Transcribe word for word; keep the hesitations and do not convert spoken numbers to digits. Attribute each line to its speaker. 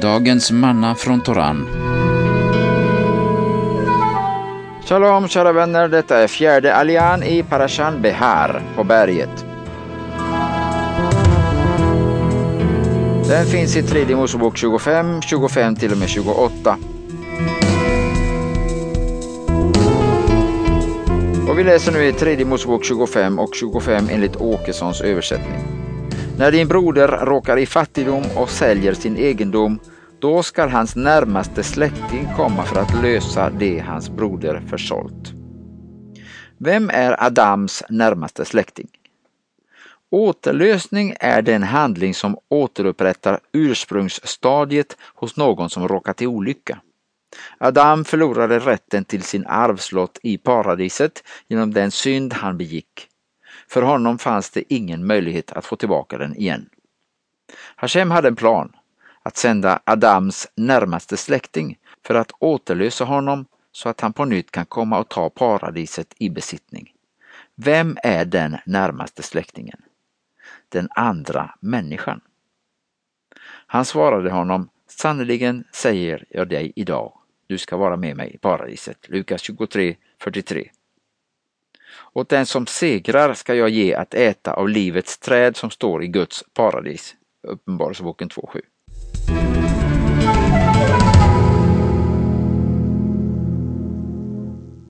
Speaker 1: Dagens manna från Toran.
Speaker 2: Shalom kära vänner, detta är fjärde allian i Parashan Behar på berget. Den finns i tredje Mosebok tjugofem, tjugofem till och med tjugoåtta. Och vi läser nu i tredje Mosebok tjugofem och tjugofem enligt Åkessons översättning. När din broder råkar i fattigdom och säljer sin egendom, då skall hans närmaste släkting komma för att lösa det hans broder försålt. Vem är Adams närmaste släkting? Återlösning är den handling som återupprättar ursprungsstadiet hos någon som råkat i olycka. Adam förlorade rätten till sin arvslott i paradiset genom den synd han begick. För honom fanns det ingen möjlighet att få tillbaka den igen. Hashem hade en plan att sända Adams närmaste släkting för att återlösa honom så att han på nytt kan komma och ta paradiset i besittning. Vem är den närmaste släktingen? Den andra människan. Han svarade honom: sannoliken säger jag dig idag, du ska vara med mig i paradiset. Lukas tjugotre, fyrtiotre. Och den som segrar ska jag ge att äta av livets träd som står i Guds paradis. Uppenbarelseboken två sju.